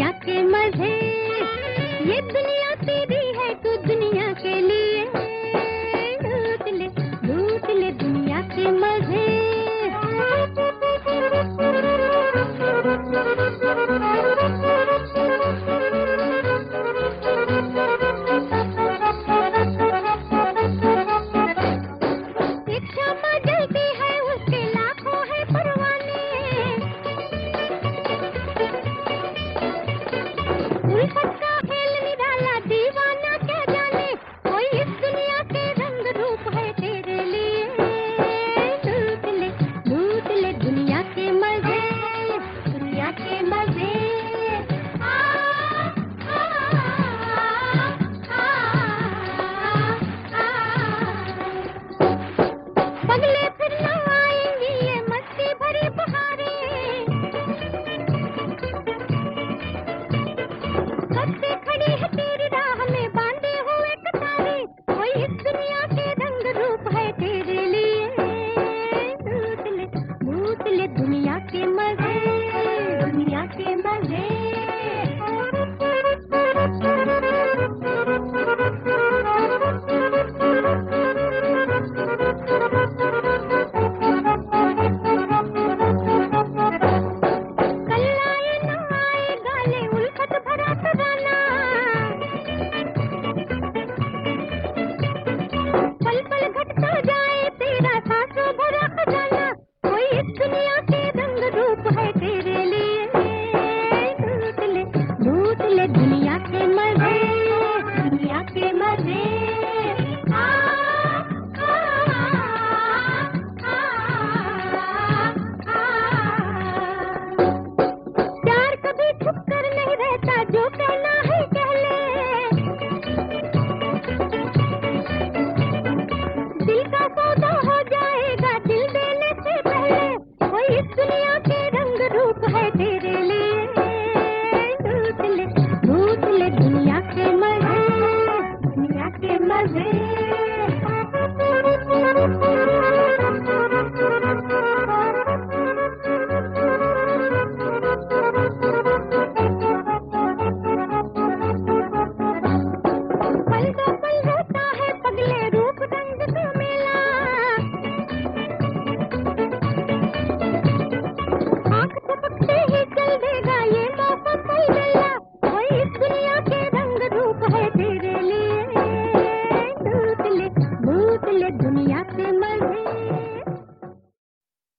दुनिया के मजे, ये दुनिया तेरी है तू दुनिया के लिए लूट ले दुनिया के मजे। उल्फत का खेल निराला दीवाना क्या जाने, कोई इस दुनिया के रंग रूप है तेरे लिए लूट ले दुनिया के मजे, दुनिया के मजे। बगले फिर न आएंगी ये मस्ती भरी बहारें, कब खड़ी है तेरी राह में बांधे हुए कतारे, कोई इस दुनिया के रंग रूप है तेरे लिए लूट ले दुनिया के मजे, दुनिया के मजे। लूट ले दुनिया के मजे, दुनिया के मजे। प्यार कभी छुप कर नहीं रहता, जो कहना है कह ले, दिल का सौदा हो जाएगा दिल देने से पहले, कोई इस दुनिया के रंग रूप है तेरे लिए लूट ले दुनिया के मजे, दुनिया के मजे। पल दो पल होता है पगले रूप रंग का मेला, आँख झपकते ही चल देगा ये मौका पल गया, कोई इस दुनिया के रंग रूप है तेरे लिए लूट ले दुनिया के